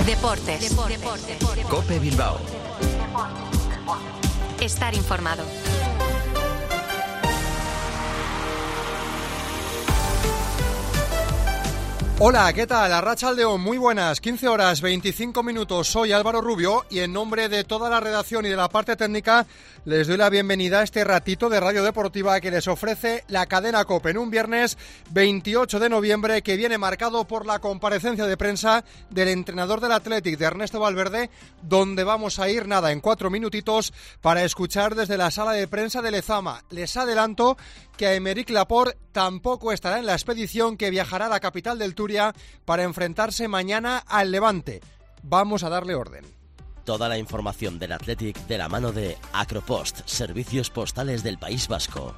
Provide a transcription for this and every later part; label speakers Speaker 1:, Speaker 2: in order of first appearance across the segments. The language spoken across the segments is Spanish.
Speaker 1: Deportes.
Speaker 2: COPE Bilbao.
Speaker 1: Estar informado.
Speaker 3: Hola, ¿qué tal? Arratsaldeon, muy buenas, 15 horas 25 minutos, soy Álvaro Rubio y en nombre de toda la redacción y de la parte técnica les doy la bienvenida a este ratito de Radio Deportiva que les ofrece la cadena COPE en un viernes 28 de noviembre que viene marcado por la comparecencia de prensa del entrenador del Athletic, de Ernesto Valverde, donde vamos a ir, en 4 minutitos para escuchar desde la sala de prensa de Lezama. Les adelanto que Aymeric Laporte tampoco estará en la expedición que viajará a la capital del Turia para enfrentarse mañana al Levante. Vamos a darle orden.
Speaker 2: Toda la información del Athletic de la mano de Acropost, servicios postales del País Vasco.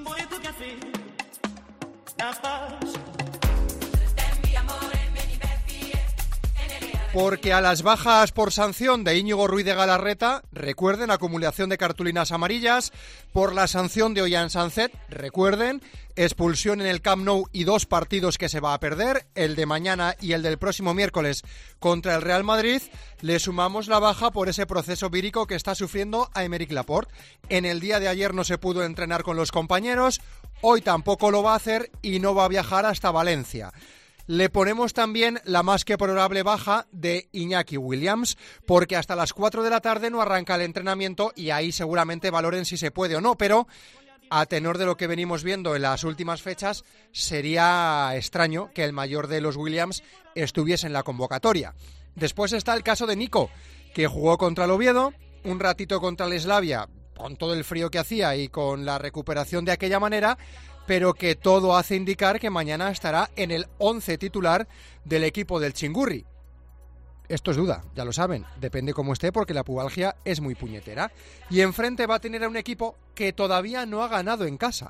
Speaker 3: Porque a las bajas por sanción de Íñigo Ruiz de Galarreta, recuerden, acumulación de cartulinas amarillas, por la sanción de Ollán Sancet, recuerden, expulsión en el Camp Nou y 2 partidos que se va a perder, el de mañana y el del próximo miércoles contra el Real Madrid, le sumamos la baja por ese proceso vírico que está sufriendo Aymeric Laporte. En el día de ayer no se pudo entrenar con los compañeros, hoy tampoco lo va a hacer y no va a viajar hasta Valencia. Le ponemos también la más que probable baja de Iñaki Williams, porque hasta las 4 de la tarde no arranca el entrenamiento y ahí seguramente valoren si se puede o no, pero a tenor de lo que venimos viendo en las últimas fechas, sería extraño que el mayor de los Williams estuviese en la convocatoria. Después está el caso de Nico, que jugó contra el Oviedo, un ratito contra el Slavia, con todo el frío que hacía y con la recuperación de aquella manera, pero que todo hace indicar que mañana estará en el 11 titular del equipo del Chingurri. Esto es duda, ya lo saben, depende cómo esté porque la pubalgia es muy puñetera. Y enfrente va a tener a un equipo que todavía no ha ganado en casa.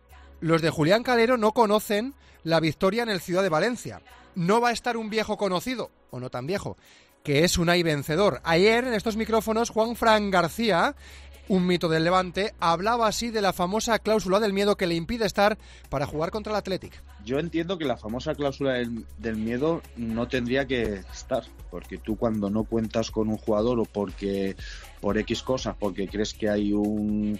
Speaker 3: Los de Julián Calero no conocen la victoria en el Ciudad de Valencia. No va a estar un viejo conocido, o no tan viejo, que es Unai vencedor. Ayer en estos micrófonos Juanfran García, un mito del Levante, hablaba así de la famosa cláusula del miedo que le impide estar para jugar contra el Athletic.
Speaker 4: Yo entiendo que la famosa cláusula del miedo no tendría que estar, porque tú cuando no cuentas con un jugador o porque por X cosas, porque crees que hay un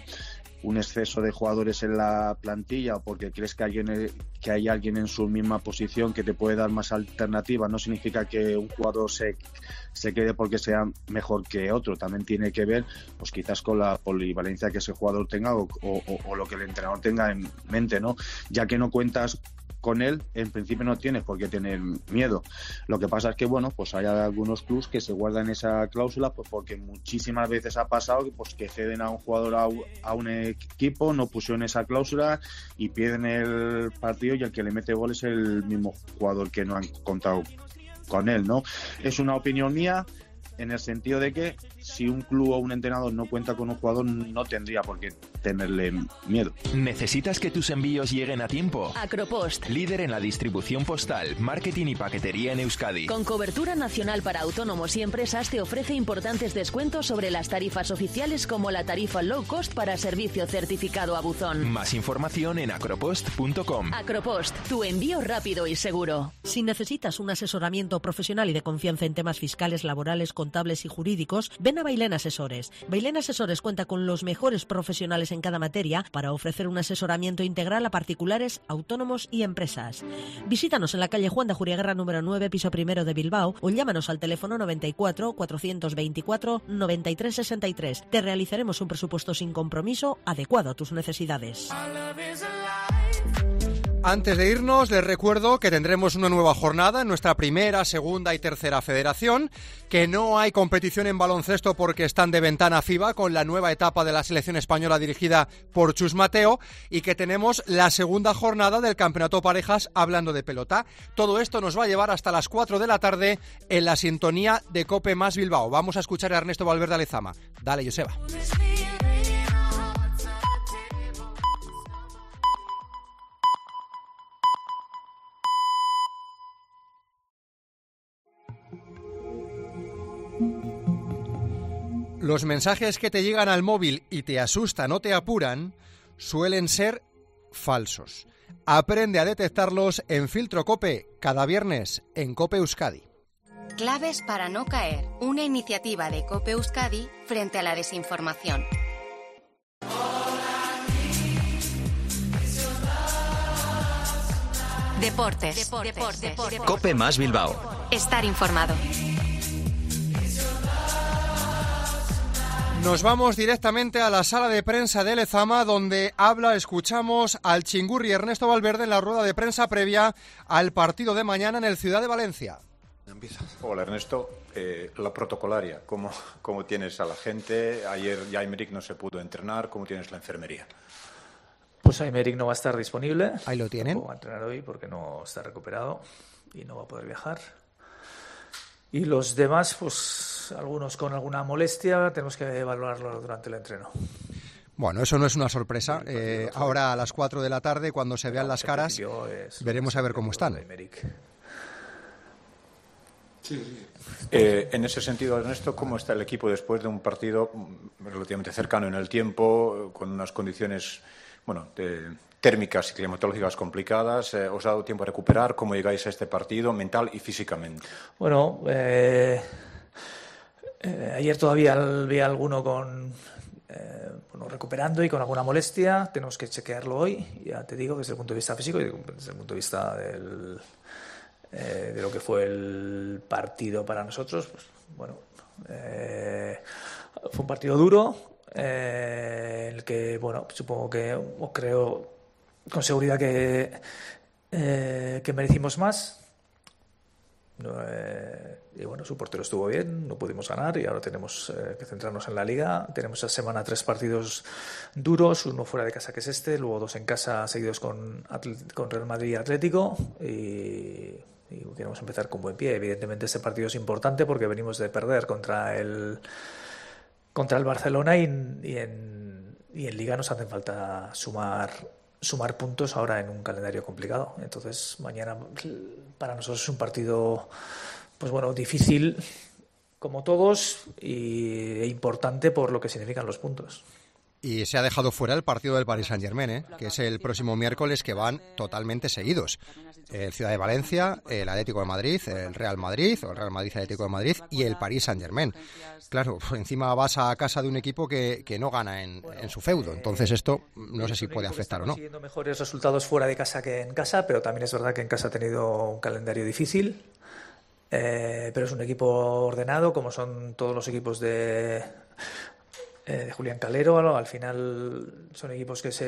Speaker 4: exceso de jugadores en la plantilla o porque crees que hay alguien en su misma posición que te puede dar más alternativas, no significa que un jugador se quede porque sea mejor que otro. También tiene que ver, pues quizás con la polivalencia que ese jugador tenga o lo que el entrenador tenga en mente, ¿no? Ya que no cuentas con él, en principio no tienes por qué tener miedo. Lo que pasa es que, pues hay algunos clubs que se guardan esa cláusula, pues porque muchísimas veces ha pasado pues que ceden a un jugador a un equipo, no pusieron esa cláusula y pierden el partido y el que le mete gol es el mismo jugador que no han contado con él, ¿no? Es una opinión mía en el sentido de que si un club o un entrenador no cuenta con un jugador, no tendría por qué tenerle miedo.
Speaker 5: ¿Necesitas que tus envíos lleguen a tiempo?
Speaker 1: Acropost,
Speaker 5: Líder en la distribución postal, marketing y paquetería en Euskadi.
Speaker 1: con cobertura nacional para autónomos y empresas, te ofrece importantes descuentos sobre las tarifas oficiales como la tarifa low cost para servicio certificado a buzón.
Speaker 5: Más información en acropost.com.
Speaker 1: Acropost, tu envío rápido y seguro.
Speaker 6: Si necesitas un asesoramiento profesional y de confianza en temas fiscales, laborales, contables y jurídicos, ven a Bailén Asesores. Bailén Asesores cuenta con los mejores profesionales en cada materia para ofrecer un asesoramiento integral a particulares, autónomos y empresas. Visítanos en la calle Juan de Ajuriaguerra número 9, piso primero de Bilbao, o llámanos al teléfono 94 424 93 63. Te realizaremos un presupuesto sin compromiso adecuado a tus necesidades.
Speaker 3: Antes de irnos, les recuerdo que tendremos una nueva jornada en nuestra primera, segunda y tercera federación, que no hay competición en baloncesto porque están de ventana FIBA con la nueva etapa de la selección española dirigida por Chus Mateo y que tenemos la segunda jornada del campeonato parejas hablando de pelota. Todo esto nos va a llevar hasta las 4 de la tarde en la sintonía de COPE más Bilbao. Vamos a escuchar a Ernesto Valverde Lezama. Dale, Joseba. Los mensajes que te llegan al móvil y te asustan o te apuran suelen ser falsos. Aprende a detectarlos en Filtro COPE cada viernes en COPE Euskadi.
Speaker 7: Claves para no caer. Una iniciativa de COPE Euskadi frente a la desinformación. Deportes.
Speaker 5: COPE más Bilbao.
Speaker 7: Estar informado.
Speaker 3: Nos vamos directamente a la sala de prensa de Lezama, donde escuchamos al Chingurri Ernesto Valverde en la rueda de prensa previa al partido de mañana en el Ciudad de Valencia.
Speaker 8: Hola Ernesto, la protocolaria, ¿cómo tienes a la gente? Ayer ya Aymeric no se pudo entrenar, ¿cómo tienes la enfermería?
Speaker 9: Pues Aymeric no va a estar disponible.
Speaker 3: Ahí lo tienen.
Speaker 9: No va a entrenar hoy porque no está recuperado y no va a poder viajar. Y los demás, pues algunos con alguna molestia, tenemos que evaluarlo durante el entreno.
Speaker 3: Bueno, eso no es una sorpresa. Ahora a las 4 de la tarde, cuando se vean las caras, veremos a ver cómo están.
Speaker 8: En ese sentido, Ernesto, ¿cómo está el equipo después de un partido relativamente cercano en el tiempo, con unas condiciones térmicas y climatológicas complicadas? ¿Os ha dado tiempo a recuperar? ¿Cómo llegáis a este partido mental y físicamente?
Speaker 9: Bueno, ayer todavía vi a alguno recuperando y con alguna molestia. Tenemos que chequearlo hoy, ya te digo, desde el punto de vista físico y desde el punto de vista de lo que fue el partido para nosotros. Pues, fue un partido duro, en el que, supongo que, o creo con seguridad que merecimos más. Y su portero estuvo bien, no pudimos ganar y ahora tenemos que centrarnos en la Liga. Tenemos esta semana 3 partidos duros, uno fuera de casa que es luego 2 en casa seguidos con Real Madrid y Atlético y queremos empezar con buen pie. Evidentemente este partido es importante porque venimos de perder contra el Barcelona y en Liga nos hacen falta sumar puntos ahora en un calendario complicado. Entonces mañana para nosotros es un partido difícil como todos e importante por lo que significan los puntos.
Speaker 3: Y se ha dejado fuera el partido del Paris Saint-Germain, que es el próximo miércoles, que van totalmente seguidos. El Ciudad de Valencia, el Atlético de Madrid, el Real Madrid, o el Real Madrid Atlético de Madrid y el Paris Saint-Germain. Claro, encima vas a casa de un equipo que no gana en su feudo. Entonces esto no sé si puede afectar o no.
Speaker 9: Consiguiendo mejores resultados fuera de casa que en casa, pero también es verdad que en casa ha tenido un calendario difícil. Pero es un equipo ordenado, como son todos los equipos de Julián Calero. Al final son equipos que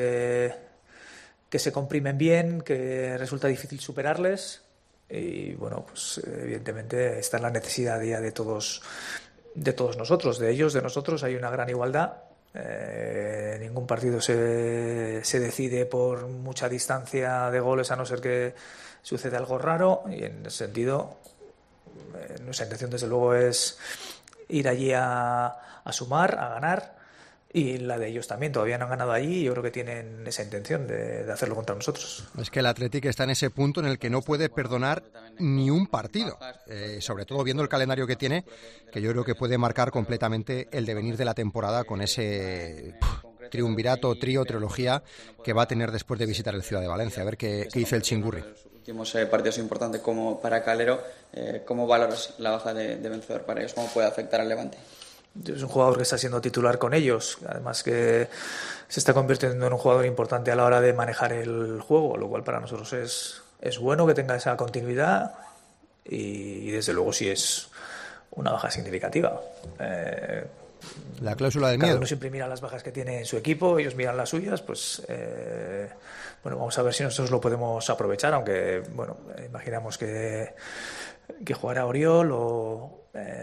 Speaker 9: se comprimen bien, que resulta difícil superarles y evidentemente está en la necesidad día de todos nosotros, de ellos, de nosotros. Hay una gran igualdad. Ningún partido se decide por mucha distancia de goles, a no ser que suceda algo raro, y en ese sentido nuestra intención desde luego es ir allí a sumar, a ganar, y la de ellos también. Todavía no han ganado allí y yo creo que tienen esa intención de hacerlo contra nosotros.
Speaker 3: Es que el Athletic está en ese punto en el que no puede perdonar ni un partido, sobre todo viendo el calendario que tiene, que yo creo que puede marcar completamente el devenir de la temporada con ese triunvirato, trilogía que va a tener después de visitar el Ciudad de Valencia. A ver qué dice el Chingurri.
Speaker 10: Los últimos partidos importantes como para Calero, ¿cómo valoras la baja de Vencedor para ellos? ¿Cómo puede afectar al Levante?
Speaker 9: Es un jugador que está siendo titular con ellos, además que se está convirtiendo en un jugador importante a la hora de manejar el juego, lo cual para nosotros es bueno que tenga esa continuidad y desde luego sí es una baja significativa.
Speaker 3: La cláusula del
Speaker 9: miedo. Cada uno siempre mira las bajas que tiene en su equipo, ellos miran las suyas, pues vamos a ver si nosotros lo podemos aprovechar, aunque imaginamos que jugará Oriol o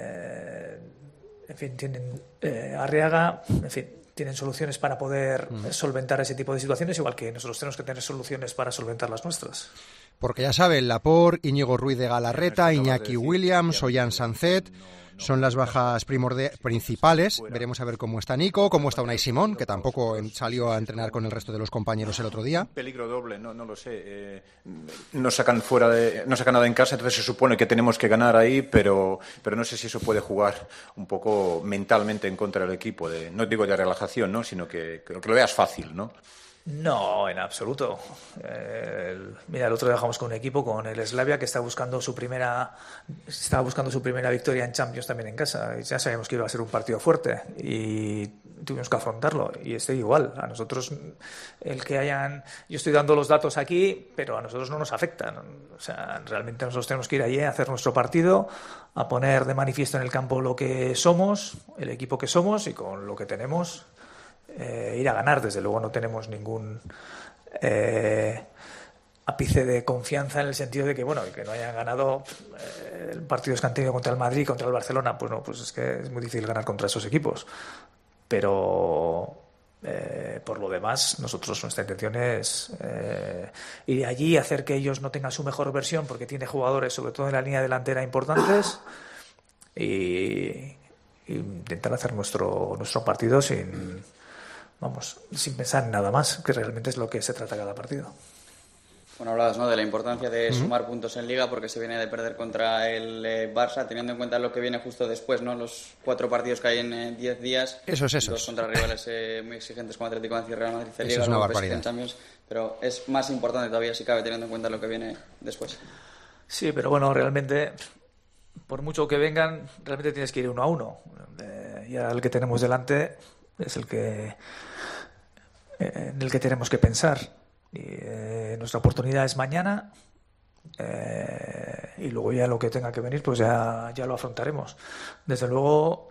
Speaker 9: en fin, tienen Arriaga, en fin, tienen soluciones para poder solventar ese tipo de situaciones, igual que nosotros tenemos que tener soluciones para solventar las nuestras.
Speaker 3: Porque ya saben, Laporte, Íñigo Ruiz de Galarreta, Iñaki Williams, Ollán Sancet, son las bajas principales. Veremos a ver cómo está Nico, cómo está Unai Simón, que tampoco salió a entrenar con el resto de los compañeros el otro día.
Speaker 8: Peligro doble, no lo sé. No sacan nada en casa, entonces se supone que tenemos que ganar ahí, pero no sé si eso puede jugar un poco mentalmente en contra del equipo. No digo de relajación, ¿no? Sino que lo veas fácil, ¿no?
Speaker 9: No, en absoluto. Mira, el otro día jugamos con un equipo, con el Slavia, que estaba buscando su primera victoria en Champions también en casa. Y ya sabíamos que iba a ser un partido fuerte y tuvimos que afrontarlo. Y estoy igual. A nosotros, yo estoy dando los datos aquí, pero a nosotros no nos afectan. O sea, realmente nosotros tenemos que ir allí a hacer nuestro partido, a poner de manifiesto en el campo lo que somos, el equipo que somos, y con lo que tenemos ir a ganar. Desde luego no tenemos ningún ápice de confianza en el sentido de que, bueno, que no hayan ganado partidos que han tenido contra el Madrid, contra el Barcelona. Pues no, pues es que es muy difícil ganar contra esos equipos. Pero por lo demás, nuestra intención es ir allí, hacer que ellos no tengan su mejor versión, porque tiene jugadores, sobre todo en la línea delantera, importantes, y intentar hacer nuestro partido sin pensar en nada más, que realmente es lo que se trata cada partido.
Speaker 10: Bueno, hablabas, ¿no?, de la importancia de sumar puntos en Liga, porque se viene de perder contra el Barça, teniendo en cuenta lo que viene justo después, ¿no? Los 4 partidos que hay en 10 días. Dos contra rivales muy exigentes como Atlético de Madrid y Real Madrid en Liga,
Speaker 3: es una barbaridad.
Speaker 10: En Champions, pero es más importante todavía, si cabe, teniendo en cuenta lo que viene después.
Speaker 9: Sí, pero bueno, realmente, por mucho que vengan, realmente tienes que ir 1-1. Ya el que tenemos delante es en el que tenemos que pensar. Nuestra oportunidad es mañana, y luego ya lo que tenga que venir, pues ya lo afrontaremos. Desde luego,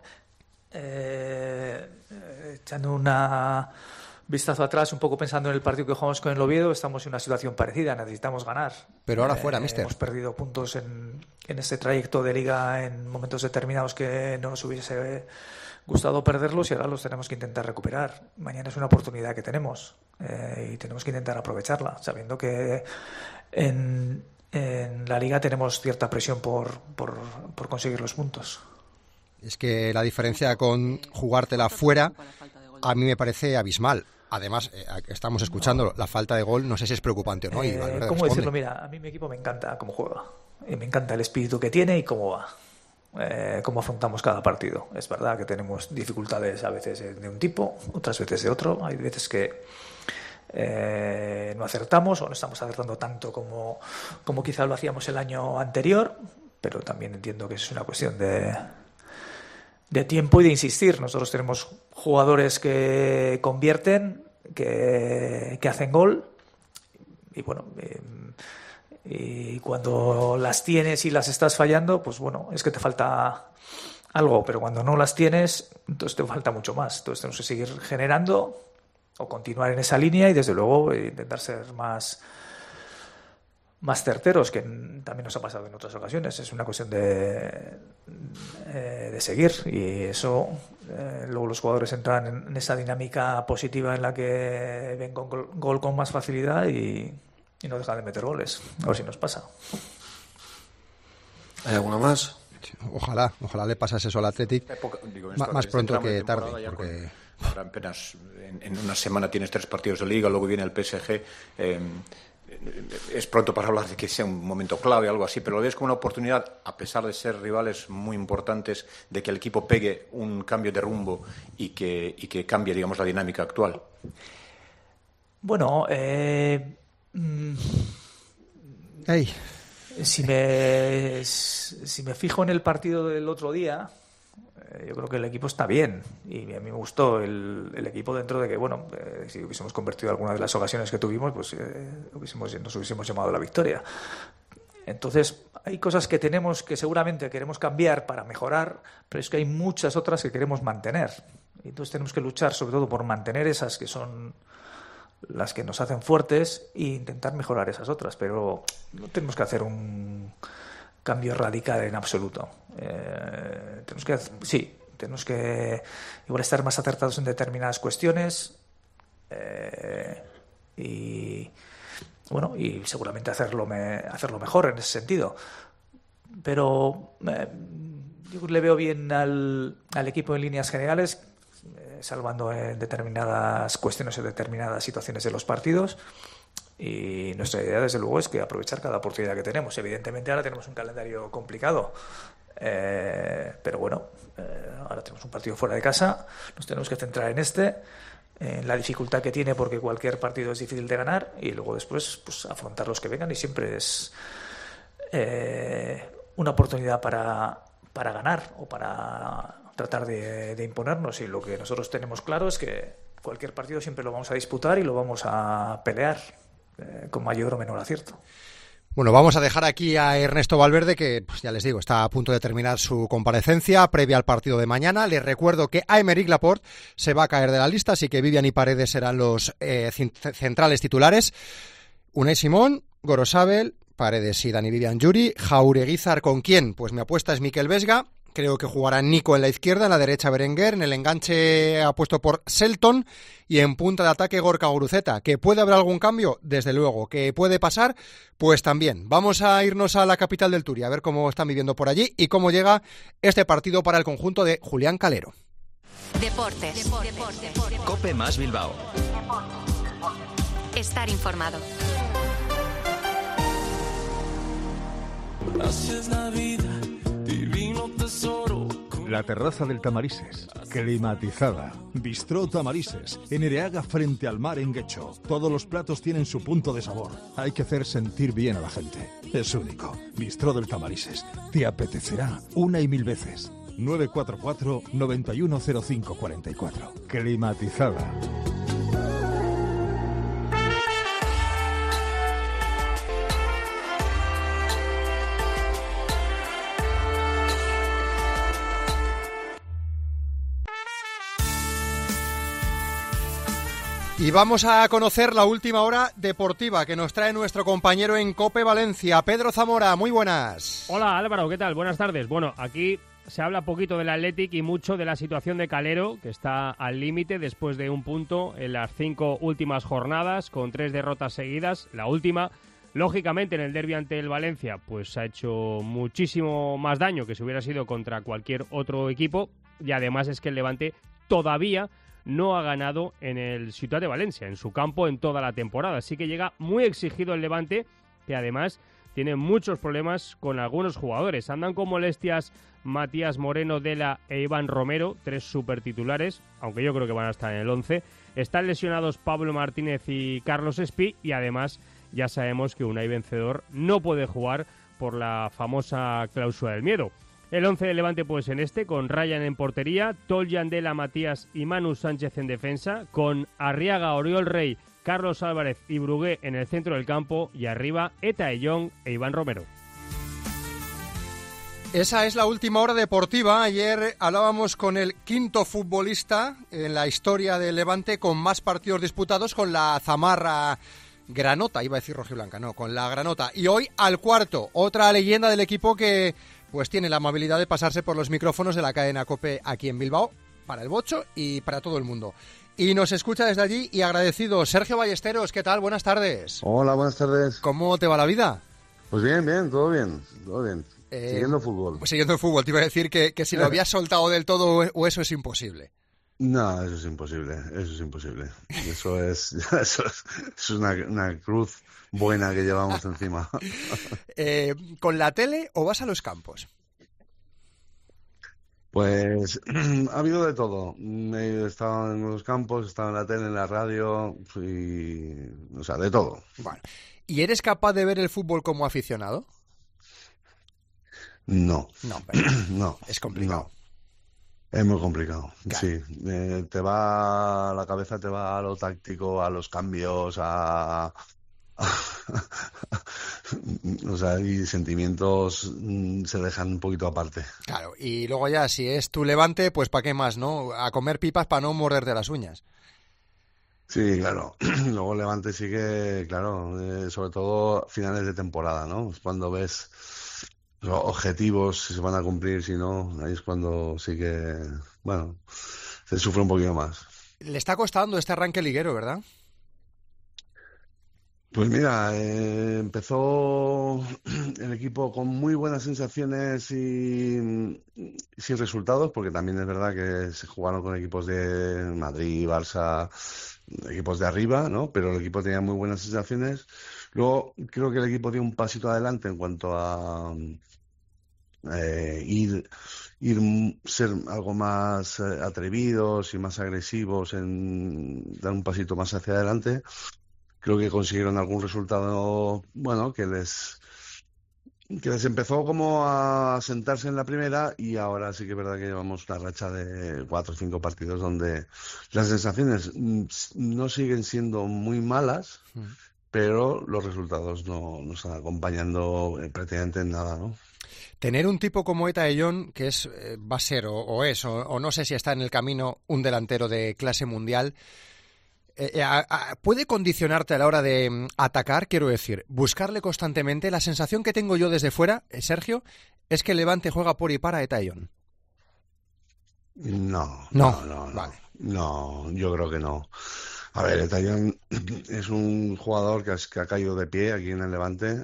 Speaker 9: echando una vistazo atrás, un poco pensando en el partido que jugamos con el Oviedo, estamos en una situación parecida, necesitamos ganar.
Speaker 3: Pero ahora fuera, míster.
Speaker 9: Hemos perdido puntos en este trayecto de Liga en momentos determinados que no nos hubiese gustado perderlos, y ahora los tenemos que intentar recuperar. Mañana es una oportunidad que tenemos, y tenemos que intentar aprovecharla, sabiendo que en la Liga tenemos cierta presión por conseguir los puntos.
Speaker 3: Es que la diferencia con jugártela fuera a mí me parece abismal. Además, estamos escuchando la falta de gol, no sé si es preocupante o no. Y Valverde
Speaker 9: ¿cómo
Speaker 3: responde.
Speaker 9: decirlo? Mira, a mí mi equipo me encanta cómo juega, y me encanta el espíritu que tiene y cómo va. Cómo afrontamos cada partido. Es verdad que tenemos dificultades a veces de un tipo, otras veces de otro. Hay veces que no acertamos, o no estamos acertando tanto como quizá lo hacíamos el año anterior, pero también entiendo que es una cuestión de tiempo y de insistir. Nosotros tenemos jugadores que convierten, que hacen gol, y bueno, y cuando las tienes y las estás fallando, pues bueno, es que te falta algo, pero cuando no las tienes, entonces te falta mucho más. Entonces tenemos que seguir generando o continuar en esa línea, y desde luego intentar ser más certeros, que también nos ha pasado en otras ocasiones. Es una cuestión de seguir, y eso luego los jugadores entran en esa dinámica positiva en la que ven con gol con más facilidad y no dejan de meter goles. A ver si nos pasa.
Speaker 11: ¿Hay alguna más?
Speaker 3: Ojalá le pasase eso al Athletic más pronto que tarde, porque
Speaker 8: ahora apenas en una semana tienes 3 partidos de Liga, luego viene el PSG. Es pronto para hablar de que sea un momento clave o algo así, pero lo ves como una oportunidad, a pesar de ser rivales muy importantes, de que el equipo pegue un cambio de rumbo y que cambie, digamos, la dinámica actual.
Speaker 9: Bueno, si me fijo en el partido del otro día, yo creo que el equipo está bien, y a mí me gustó el equipo, dentro de que, bueno, si hubiésemos convertido alguna de las ocasiones que tuvimos, pues nos hubiésemos llamado a la victoria. Entonces, hay cosas que tenemos que seguramente queremos cambiar para mejorar, pero es que hay muchas otras que queremos mantener. Entonces tenemos que luchar sobre todo por mantener esas que son las que nos hacen fuertes, e intentar mejorar esas otras, pero no tenemos que hacer un cambio radical en absoluto. Tenemos que igual estar más acertados en determinadas cuestiones, y seguramente hacerlo mejor en ese sentido. Pero yo le veo bien al equipo en líneas generales, salvando en determinadas cuestiones, en determinadas situaciones de los partidos. Y nuestra idea, desde luego, es que aprovechar cada oportunidad que tenemos. Evidentemente ahora tenemos un calendario complicado, pero bueno, ahora tenemos un partido fuera de casa, nos tenemos que centrar en este, la dificultad que tiene, porque cualquier partido es difícil de ganar, y luego después pues afrontar los que vengan, y siempre es una oportunidad para ganar o para tratar de imponernos. Y lo que nosotros tenemos claro es que cualquier partido siempre lo vamos a disputar y lo vamos a pelear con mayor o menor acierto.
Speaker 3: Bueno, vamos a dejar aquí a Ernesto Valverde, que pues ya les digo, está a punto de terminar su comparecencia previa al partido de mañana. Les recuerdo que Aymeric Laporte se va a caer de la lista, así que Vivian y Paredes serán los centrales titulares. Unai Simón, Gorosabel, Paredes y Dani Vivian Yuri. Jaureguizar, ¿con quién? Pues mi apuesta es Mikel Vesga. Creo que jugará Nico en la izquierda, en la derecha Berenguer, en el enganche apuesto por Selton y en punta de ataque Gorka Guruceta. ¿Que puede haber algún cambio? Desde luego. ¿Que puede pasar? Pues también. Vamos a irnos a la capital del Turia, a ver cómo están viviendo por allí y cómo llega este partido para el conjunto de Julián Calero.
Speaker 7: Deportes.
Speaker 5: COPE más Bilbao.
Speaker 7: Estar informado.
Speaker 11: Gracias la vida, divino tesoro.
Speaker 12: La terraza del Tamarises, climatizada. Bistró Tamarises, en Ereaga frente al mar en Guecho. Todos los platos tienen su punto de sabor. Hay que hacer sentir bien a la gente. Es único. Bistró del Tamarises. Te apetecerá una y mil veces. 944 910544. Climatizada.
Speaker 3: Y vamos a conocer la última hora deportiva que nos trae nuestro compañero en COPE Valencia, Pedro Zamora. Muy buenas.
Speaker 13: Hola Álvaro, ¿qué tal? Buenas tardes. Bueno, aquí se habla poquito del Athletic y mucho de la situación de Calero, que está al límite después de un punto en las 5 últimas jornadas, con 3 derrotas seguidas. La última, lógicamente, en el derbi ante el Valencia, pues ha hecho muchísimo más daño que si hubiera sido contra cualquier otro equipo. Y además es que el Levante todavía no ha ganado en el Ciutat de Valencia, en su campo, en toda la temporada. Así que llega muy exigido el Levante, que además tiene muchos problemas con algunos jugadores. Andan con molestias Matías Moreno, Dela e Iván Romero, 3 supertitulares, aunque yo creo que van a estar en el 11. Están lesionados Pablo Martínez y Carlos Espí, y además ya sabemos que Unai Vencedor no puede jugar por la famosa cláusula del miedo. El 11 de Levante pues en con Ryan en portería, Toljan, Dela, Matías y Manu Sánchez en defensa, con Arriaga, Oriol Rey, Carlos Álvarez y Brugué en el centro del campo, y arriba Eta Eyong e Iván Romero.
Speaker 3: Esa es la última hora deportiva. Ayer hablábamos con el quinto futbolista en la historia del Levante con más partidos disputados, con la zamarra granota, iba a decir rojiblanca, no, con la granota. Y hoy al cuarto, otra leyenda del equipo que pues tiene la amabilidad de pasarse por los micrófonos de la cadena COPE aquí en Bilbao, para el Bocho y para todo el mundo. Y nos escucha desde allí y agradecido. Sergio Ballesteros, ¿qué tal? Buenas tardes.
Speaker 14: Hola, buenas tardes.
Speaker 3: ¿Cómo te va la vida?
Speaker 14: Pues bien, todo bien. Siguiendo fútbol.
Speaker 3: Pues siguiendo el fútbol, te iba a decir que si lo habías soltado del todo o eso es imposible.
Speaker 14: No, eso es imposible. Eso es una cruz buena que llevamos encima.
Speaker 3: ¿Con la tele o vas a los campos?
Speaker 14: Pues ha habido de todo. He estado en los campos, he estado en la tele, en la radio, o sea, de todo.
Speaker 3: Vale. ¿Y eres capaz de ver el fútbol como aficionado?
Speaker 14: No.
Speaker 3: No. Es complicado.
Speaker 14: No. Es muy complicado,
Speaker 3: claro.
Speaker 14: Sí. La cabeza te va a lo táctico, a los cambios, o sea, y sentimientos se dejan un poquito aparte.
Speaker 3: Claro, y luego ya, si es tu Levante, pues ¿para qué más, no? A comer pipas para no morderte las uñas.
Speaker 14: Sí, claro. Luego Levante sigue, claro, sobre todo finales de temporada, ¿no? Es cuando ves los objetivos, si se van a cumplir, si no, ahí es cuando sí que, bueno, se sufre un poquito más.
Speaker 3: Le está costando este arranque liguero, ¿verdad?
Speaker 14: Pues mira, empezó el equipo con muy buenas sensaciones y sin resultados, porque también es verdad que se jugaron con equipos de Madrid, Barça, equipos de arriba, ¿no? Pero el equipo tenía muy buenas sensaciones. Luego creo que el equipo dio un pasito adelante en cuanto a ir ser algo más atrevidos y más agresivos, en dar un pasito más hacia adelante. Creo que consiguieron algún resultado, bueno, que les empezó como a sentarse en la primera, y ahora sí que es verdad que llevamos una racha de 4 o 5 partidos donde las sensaciones no siguen siendo muy malas, pero los resultados no están acompañando prácticamente en nada, ¿no?
Speaker 3: Tener un tipo como Eta Ayllón, que va a ser o no sé si está en el camino, un delantero de clase mundial, ¿puede condicionarte a la hora de atacar? Quiero decir, buscarle constantemente. La sensación que tengo yo desde fuera, Sergio, es que el Levante juega por y para Eta Ayllón.
Speaker 14: No.
Speaker 3: Vale.
Speaker 14: No, yo creo que no. A ver, Eta Ayllón es un jugador que ha caído de pie aquí en el Levante,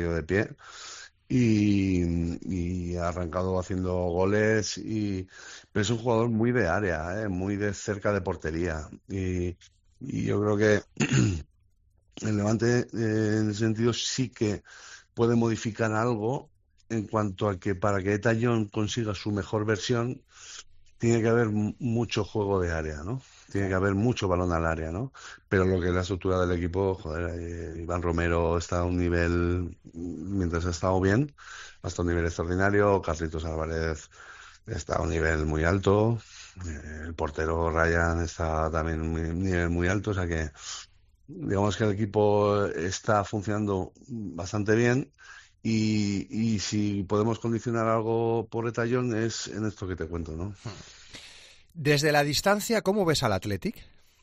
Speaker 14: y ha arrancado haciendo goles, pero es un jugador muy de área, muy de cerca de portería, y yo creo que el Levante en ese sentido sí que puede modificar algo en cuanto a que para que Eta Ayllón consiga su mejor versión tiene que haber mucho juego de área, ¿no? Tiene que haber mucho balón al área, ¿no? Pero lo que es la estructura del equipo, Iván Romero está a un nivel, mientras ha estado bien, hasta un nivel extraordinario. Carlitos Álvarez está a un nivel muy alto. El portero Ryan está también a un nivel muy alto. O sea que, digamos que el equipo está funcionando bastante bien. Y si podemos condicionar algo por Eta Ayllón es en esto que te cuento, ¿no?
Speaker 3: Desde la distancia, ¿cómo ves al Athletic?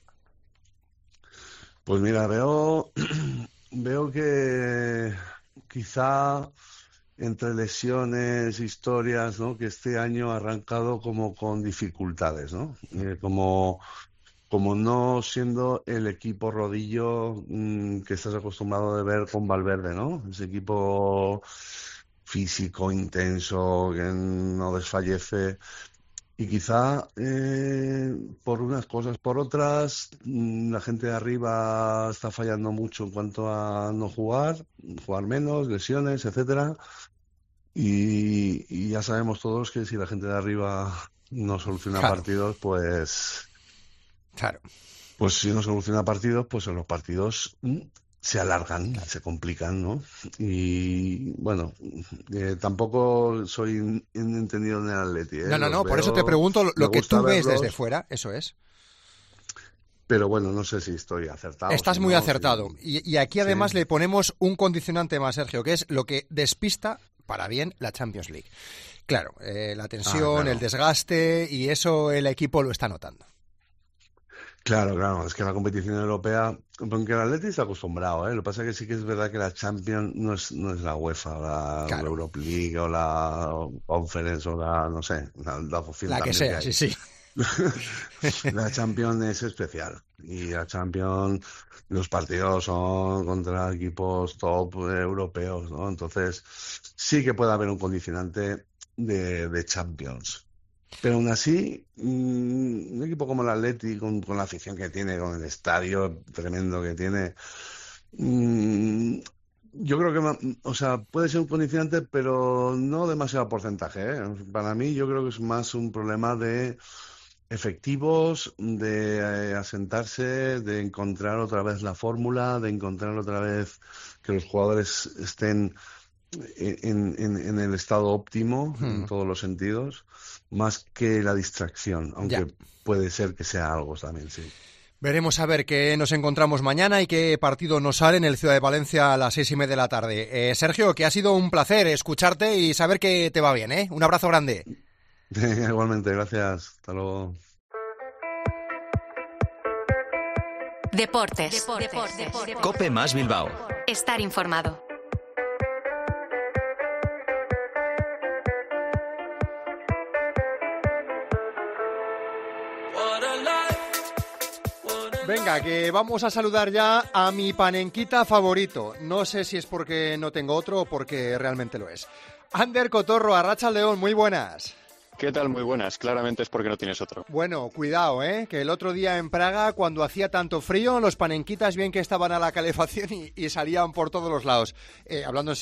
Speaker 14: Pues mira, veo que quizá entre lesiones, historias, ¿no? Que este año ha arrancado como con dificultades, ¿no? Como no siendo el equipo rodillo que estás acostumbrado a ver con Valverde, ¿no? Ese equipo físico, intenso, que no desfallece. Y quizá por unas cosas, por otras, la gente de arriba está fallando mucho en cuanto a no jugar menos, lesiones, etcétera. Y ya sabemos todos que si la gente de arriba no soluciona partidos, pues...
Speaker 3: Claro.
Speaker 14: Pues si no soluciona partidos, pues en los partidos se alargan, se complican, ¿no? Y bueno, tampoco soy un entendido en el Atleti, ¿eh?
Speaker 3: No, por eso te pregunto lo que tú ves desde fuera, eso es.
Speaker 14: Pero bueno, no sé si estoy acertado.
Speaker 3: Estás muy acertado. Y aquí además le ponemos un condicionante más, Sergio, que es lo que despista para bien la Champions League. Claro, la tensión, el desgaste, y eso el equipo lo está notando.
Speaker 14: Claro, es que la competición europea, aunque el Atleti está acostumbrado, Lo que pasa es que sí que es verdad que la Champions no es la UEFA, la Europa League o la Conference o la, no sé, la
Speaker 3: que sea, sí.
Speaker 14: La Champions es especial, y la Champions, los partidos son contra equipos top europeos, ¿no? Entonces sí que puede haber un condicionante de Champions. Pero aún así, un equipo como el Atleti, con la afición que tiene, con el estadio tremendo que tiene, yo creo que, puede ser un condicionante, pero no demasiado porcentaje, Para mí, yo creo que es más un problema de efectivos, de asentarse, de encontrar otra vez la fórmula, de encontrar otra vez que los jugadores estén en el estado óptimo, en todos los sentidos, más que la distracción, aunque puede ser que sea algo también, sí.
Speaker 3: Veremos a ver qué nos encontramos mañana y qué partido nos sale en el Ciudad de Valencia a las 6:30 de la tarde. Sergio, que ha sido un placer escucharte y saber que te va bien, Un abrazo grande.
Speaker 14: Igualmente, gracias. Hasta luego.
Speaker 7: Deportes.
Speaker 5: COPE más Bilbao.
Speaker 7: Estar informado.
Speaker 3: Venga, que vamos a saludar ya a mi panenquita favorito. No sé si es porque no tengo otro o porque realmente lo es. Ander Cotorro, Arratsaldeon, muy buenas.
Speaker 15: ¿Qué tal? Muy buenas. Claramente es porque no tienes otro.
Speaker 3: Bueno, cuidado, que el otro día en Praga, cuando hacía tanto frío, los panenquitas bien que estaban a la calefacción y salían por todos los lados. Hablando en serio,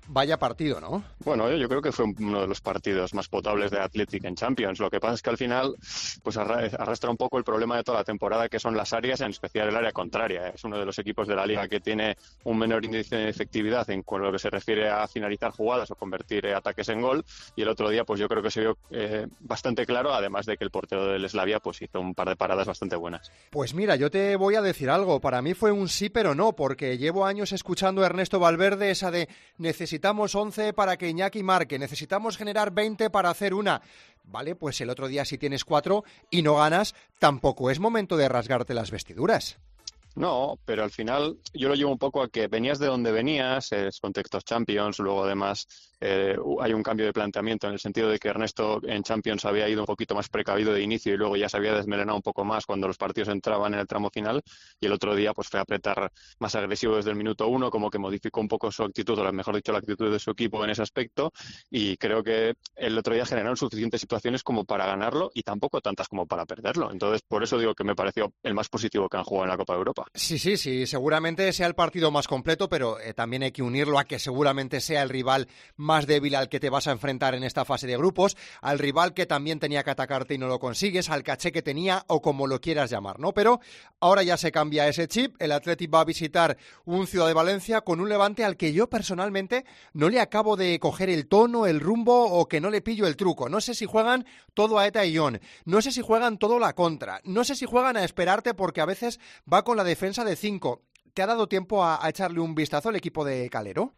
Speaker 3: vaya partido, ¿no?
Speaker 15: Bueno, yo creo que fue uno de los partidos más potables de Athletic en Champions. Lo que pasa es que al final pues arrastra un poco el problema de toda la temporada, que son las áreas, en especial el área contraria. Es uno de los equipos de la Liga que tiene un menor índice de efectividad en lo que se refiere a finalizar jugadas o convertir ataques en gol, y el otro día pues yo creo que se vio bastante claro, además de que el portero del Slavia pues hizo un par de paradas bastante buenas.
Speaker 3: Pues mira, yo te voy a decir algo. Para mí fue un sí pero no, porque llevo años escuchando a Ernesto Valverde esa de necesitamos 11 para que Iñaki marque, necesitamos generar 20 para hacer una. Vale, pues el otro día si tienes 4 y no ganas, tampoco es momento de rasgarte las vestiduras.
Speaker 15: No, pero al final yo lo llevo un poco a que venías de donde venías, es contextos Champions, luego además hay un cambio de planteamiento en el sentido de que Ernesto en Champions había ido un poquito más precavido de inicio y luego ya se había desmelenado un poco más cuando los partidos entraban en el tramo final, y el otro día pues fue a apretar más agresivo desde el minuto 1, como que modificó un poco su actitud, o mejor dicho la actitud de su equipo en ese aspecto, y creo que el otro día generaron suficientes situaciones como para ganarlo y tampoco tantas como para perderlo. Entonces por eso digo que me pareció el más positivo que han jugado en la Copa de Europa.
Speaker 3: Sí, seguramente sea el partido más completo, pero también hay que unirlo a que seguramente sea el rival más débil al que te vas a enfrentar en esta fase de grupos, al rival que también tenía que atacarte y no lo consigues, al caché que tenía o como lo quieras llamar, ¿no? Pero ahora ya se cambia ese chip, el Athletic va a visitar un Ciudad de Valencia con un Levante al que yo personalmente no le acabo de coger el tono, el rumbo o que no le pillo el truco. No sé si juegan todo a Eta y Ion, no sé si juegan todo la contra, no sé si juegan a esperarte porque a veces va con la defensa de 5. ¿Te ha dado tiempo a echarle un vistazo al equipo de Calero?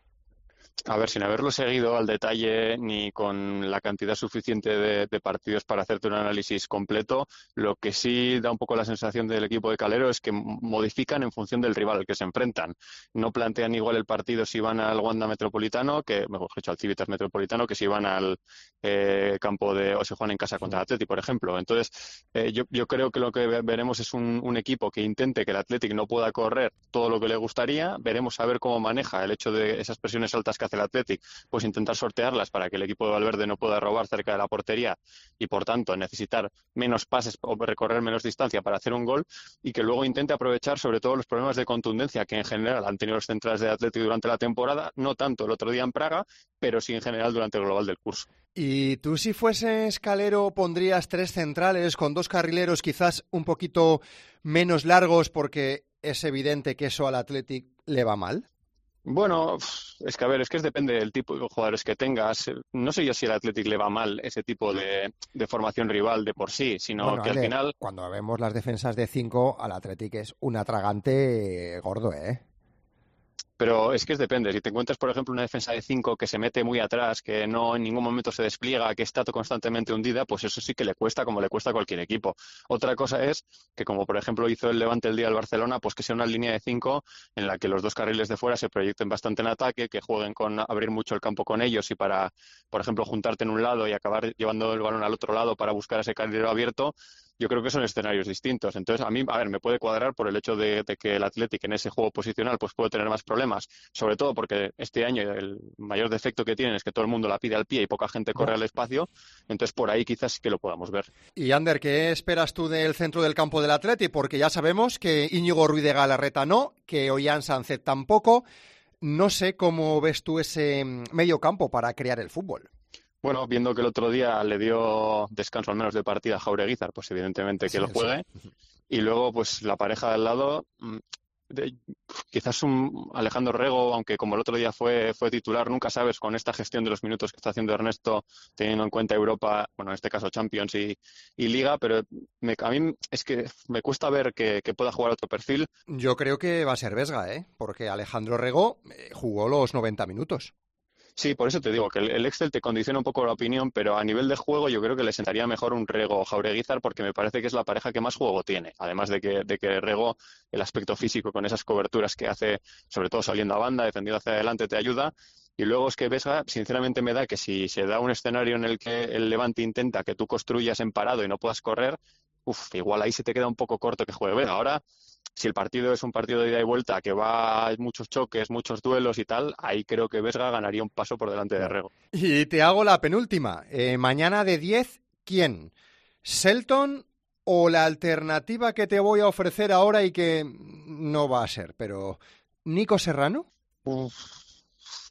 Speaker 15: A ver, sin haberlo seguido al detalle ni con la cantidad suficiente de partidos para hacerte un análisis completo, lo que sí da un poco la sensación del equipo de Calero es que modifican en función del rival al que se enfrentan. No plantean igual el partido si van al Wanda Metropolitano, mejor dicho, al Civitas Metropolitano, que si van al campo de o se juegan en casa contra el Athletic, por ejemplo. Entonces, yo creo que lo que veremos es un equipo que intente que el Athletic no pueda correr todo lo que le gustaría. Veremos a ver cómo maneja el hecho de esas presiones altas que hace el Athletic, pues intentar sortearlas para que el equipo de Valverde no pueda robar cerca de la portería y por tanto necesitar menos pases o recorrer menos distancia para hacer un gol, y que luego intente aprovechar sobre todo los problemas de contundencia que en general han tenido los centrales de Athletic durante la temporada, no tanto el otro día en Praga, pero sí en general durante el global del curso.
Speaker 3: ¿Y tú si fueses Calero pondrías 3 centrales con 2 carrileros quizás un poquito menos largos porque es evidente que eso al Athletic le va mal?
Speaker 15: Bueno, es que depende del tipo de jugadores que tengas. No sé yo si al Athletic le va mal ese tipo de formación rival de por sí, sino que al final...
Speaker 3: Cuando vemos las defensas de 5, al Athletic es un atragante gordo, ¿eh?
Speaker 15: Pero es que depende. Si te encuentras, por ejemplo, una defensa de 5 que se mete muy atrás, que no en ningún momento se despliega, que está constantemente hundida, pues eso sí que le cuesta, como le cuesta a cualquier equipo. Otra cosa es que, como por ejemplo hizo el Levante el día del Barcelona, pues que sea una línea de 5 en la que los 2 carriles de fuera se proyecten bastante en ataque, que jueguen con abrir mucho el campo con ellos y para, por ejemplo, juntarte en un lado y acabar llevando el balón al otro lado para buscar ese carrilero abierto. Yo creo que son escenarios distintos. Entonces, a mí, me puede cuadrar por el hecho de que el Athletic en ese juego posicional pues puede tener más problemas, sobre todo porque este año el mayor defecto que tienen es que todo el mundo la pide al pie y poca gente corre al espacio. Entonces, por ahí quizás sí que lo podamos ver.
Speaker 3: Y, Ander, ¿qué esperas tú del centro del campo del Athletic? Porque ya sabemos que Íñigo Ruiz de Galarreta no, que Ollán Sánchez tampoco. No sé cómo ves tú ese medio campo para crear el fútbol.
Speaker 15: Bueno, viendo que el otro día le dio descanso al menos de partida a Jaureguizar, pues evidentemente que lo juegue. Sí. Y luego, pues la pareja de al lado, quizás un Alejandro Rego, aunque como el otro día fue titular, nunca sabes con esta gestión de los minutos que está haciendo Ernesto, teniendo en cuenta Europa, bueno, en este caso Champions y Liga, pero a mí es que me cuesta ver que pueda jugar otro perfil.
Speaker 3: Yo creo que va a ser Vesga, porque Alejandro Rego jugó los 90 minutos.
Speaker 15: Sí, por eso te digo que el Excel te condiciona un poco la opinión, pero a nivel de juego yo creo que le sentaría mejor un Rego o Jaureguizar, porque me parece que es la pareja que más juego tiene. Además de que Rego, el aspecto físico con esas coberturas que hace, sobre todo saliendo a banda, defendiendo hacia adelante, te ayuda. Y luego es que Vesga, sinceramente me da que si se da un escenario en el que el Levante intenta que tú construyas en parado y no puedas correr, igual ahí se te queda un poco corto que juegue Vesga. Ahora, si el partido es un partido de ida y vuelta, que va a muchos choques, muchos duelos y tal, ahí creo que Vesga ganaría un paso por delante de Rego.
Speaker 3: Y te hago la penúltima. Mañana de 10, ¿quién? ¿Selton o la alternativa que te voy a ofrecer ahora y que no va a ser, pero Nico Serrano?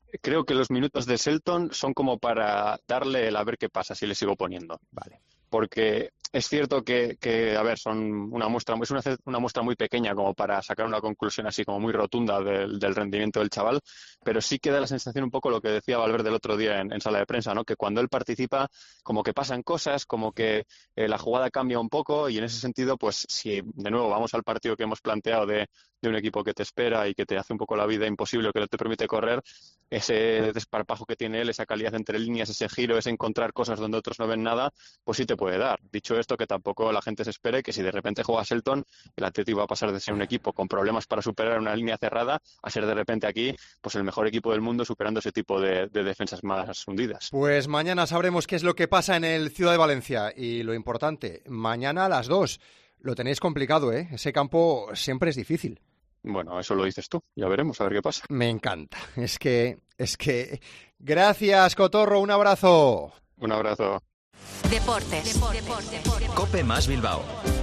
Speaker 15: creo que los minutos de Shelton son como para darle el a ver qué pasa si le sigo poniendo.
Speaker 3: Vale.
Speaker 15: Porque es cierto que a ver, son una muestra muy pequeña como para sacar una conclusión así como muy rotunda del rendimiento del chaval, pero sí que da la sensación un poco lo que decía Valverde el otro día en sala de prensa, ¿no? Que cuando él participa como que pasan cosas, como que la jugada cambia un poco, y en ese sentido, pues si de nuevo vamos al partido que hemos planteado de un equipo que te espera y que te hace un poco la vida imposible, que no te permite correr, ese desparpajo que tiene él, esa calidad entre líneas, ese giro, ese encontrar cosas donde otros no ven nada, pues sí te puede dar. Dicho esto, que tampoco la gente se espere que si de repente juega Shelton, el Atleti va a pasar de ser un equipo con problemas para superar una línea cerrada a ser de repente aquí pues el mejor equipo del mundo superando ese tipo de defensas más hundidas.
Speaker 3: Pues mañana sabremos qué es lo que pasa en el Ciudad de Valencia, y lo importante, mañana a las 2. Lo tenéis complicado, ¿eh? Ese campo siempre es difícil.
Speaker 15: Bueno, eso lo dices tú. Ya veremos, a ver qué pasa.
Speaker 3: Me encanta. Es que... Gracias, Cotorro. Un abrazo.
Speaker 15: Un abrazo.
Speaker 7: Deportes.
Speaker 16: COPE más Bilbao.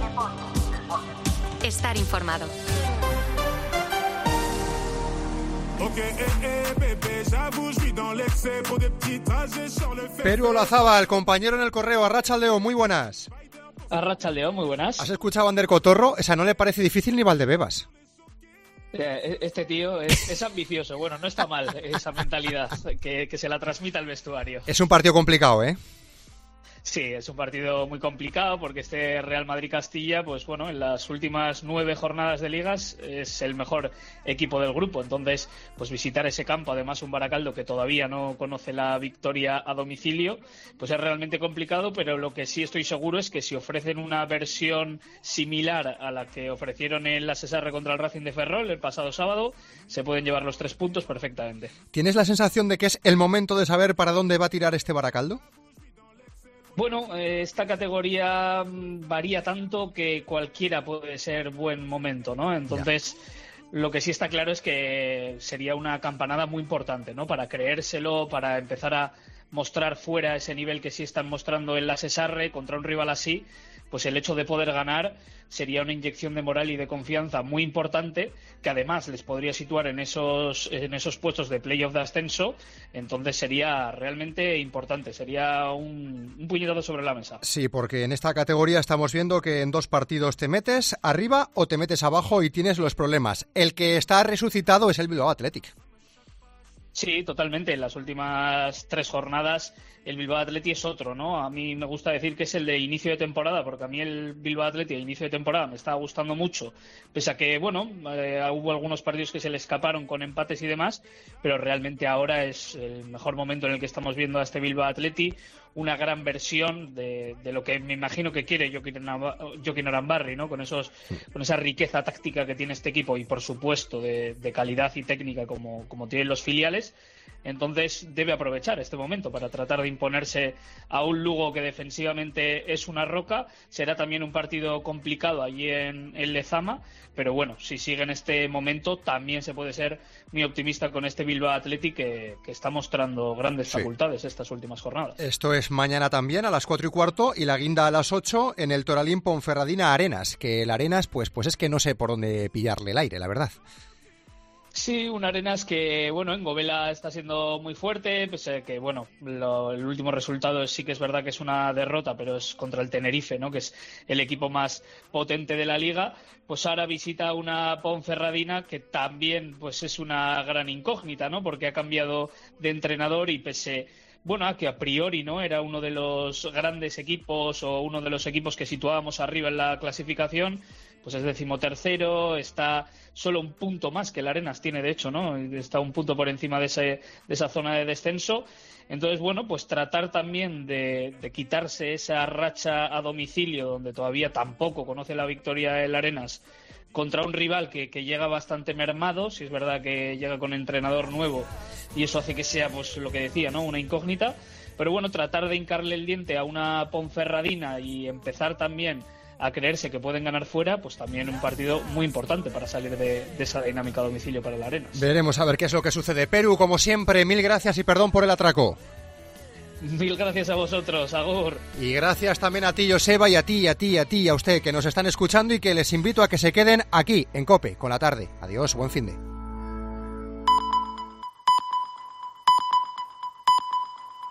Speaker 7: Estar informado.
Speaker 3: Peru Olazábal, compañero en el correo. Arratsaldeon, muy buenas.
Speaker 17: Arratsaldeon, muy buenas.
Speaker 3: ¿Has escuchado a Ander Cotorro? Esa no le parece difícil ni Valdebebas.
Speaker 17: Este tío es ambicioso. Bueno, no está mal esa mentalidad que se la transmita al vestuario.
Speaker 3: Es un partido complicado, ¿eh?
Speaker 17: Sí, es un partido muy complicado porque este Real Madrid-Castilla, pues bueno, en las últimas 9 jornadas de ligas es el mejor equipo del grupo. Entonces, pues visitar ese campo, además un Baracaldo que todavía no conoce la victoria a domicilio, pues es realmente complicado, pero lo que sí estoy seguro es que si ofrecen una versión similar a la que ofrecieron en la Cesarre contra el Racing de Ferrol el pasado sábado, se pueden llevar los 3 puntos perfectamente.
Speaker 3: ¿Tienes la sensación de que es el momento de saber para dónde va a tirar este Baracaldo?
Speaker 17: Bueno, esta categoría varía tanto que cualquiera puede ser buen momento, ¿no? Entonces, lo que sí está claro es que sería una campanada muy importante, ¿no? Para creérselo, para empezar a mostrar fuera ese nivel que sí están mostrando en la Cesarre contra un rival así, pues el hecho de poder ganar sería una inyección de moral y de confianza muy importante, que además les podría situar en esos puestos de playoff de ascenso. Entonces sería realmente importante, sería un puñetazo sobre la mesa.
Speaker 3: Sí, porque en esta categoría estamos viendo que en 2 partidos te metes arriba o te metes abajo y tienes los problemas. El que está resucitado es el Bilbao Athletic.
Speaker 17: Sí, totalmente. En las últimas 3 jornadas el Bilbao Athletic es otro, ¿no? A mí me gusta decir que es el de inicio de temporada, porque a mí el Bilbao Athletic de inicio de temporada me estaba gustando mucho, pese a que, bueno, hubo algunos partidos que se le escaparon con empates y demás, pero realmente ahora es el mejor momento en el que estamos viendo a este Bilbao Athletic, una gran versión de lo que me imagino que quiere Jokin Arambarri, ¿no? Con esa riqueza táctica que tiene este equipo y, por supuesto, de calidad y técnica como tienen los filiales. Entonces debe aprovechar este momento para tratar de imponerse a un Lugo que defensivamente es una roca. Será también un partido complicado allí en Lezama, pero bueno, si sigue en este momento también se puede ser muy optimista con este Bilbao Athletic que está mostrando grandes facultades estas últimas jornadas.
Speaker 3: Esto es mañana también a las 4:15 y la guinda a las 8 en el Toralín Ponferradina Arenas, que el Arenas pues es que no sé por dónde pillarle el aire, la verdad.
Speaker 17: Sí, un Arenas que, bueno, en Govela está siendo muy fuerte, pese a que, bueno, el último resultado sí que es verdad que es una derrota, pero es contra el Tenerife, ¿no? Que es el equipo más potente de la liga. Pues ahora visita una Ponferradina que también, pues es una gran incógnita, ¿no? Porque ha cambiado de entrenador y pese, bueno, a que a priori, ¿no? Era uno de los grandes equipos o uno de los equipos que situábamos arriba en la clasificación, pues es 13º, está solo un punto más que el Arenas tiene, de hecho, ¿no? Está un punto por encima de esa zona de descenso. Entonces, bueno, pues tratar también de quitarse esa racha a domicilio, donde todavía tampoco conoce la victoria el Arenas, contra un rival que llega bastante mermado. Si es verdad que llega con entrenador nuevo y eso hace que sea, pues lo que decía, ¿no? Una incógnita. Pero bueno, tratar de hincarle el diente a una Ponferradina y empezar también a creerse que pueden ganar fuera, pues también un partido muy importante para salir de esa dinámica a domicilio para el Arenas.
Speaker 3: Veremos a ver qué es lo que sucede. Perú, como siempre, 1000 gracias y perdón por el atraco.
Speaker 17: 1000 gracias a vosotros, agur.
Speaker 3: Y gracias también a ti, Joseba, y a ti, a usted, que nos están escuchando y que les invito a que se queden aquí, en COPE, con la tarde. Adiós, buen finde.